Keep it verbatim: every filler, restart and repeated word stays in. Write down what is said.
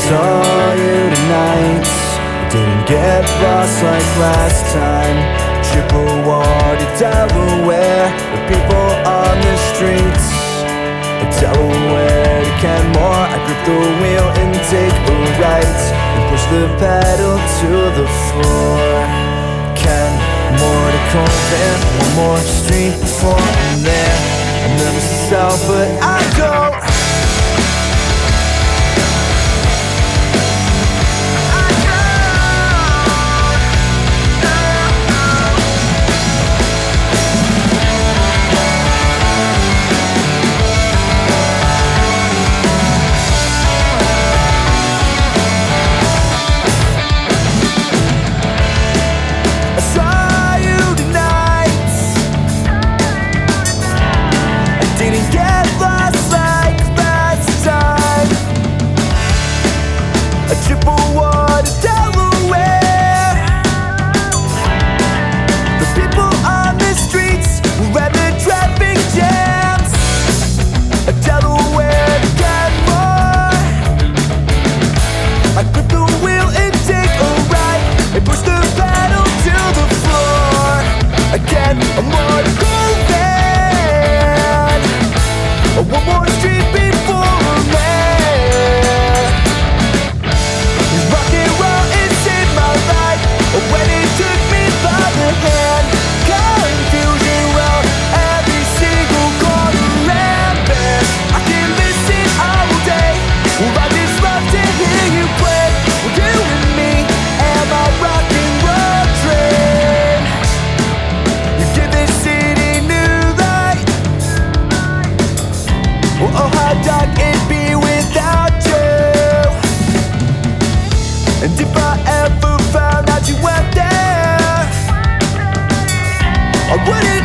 saw you tonight. Didn't get lost like last time. Triple water, Delaware, the people on the streets. Delaware to Kenmore, I grip the wheel and take a right and push the pedal to the floor. Kenmore to Colvin, one more street before I'm there. I never sell, but I go. One more street before I'm there. Rock and roll, it saved my life when it took me by the hand. Confusion round every single corner and bend. I can listen all day. I just love to hear you play. You and me and my rock and roll train. You give this city new light. Oh, how dark it'd be without you. And if I ever found out you weren't there, I wouldn't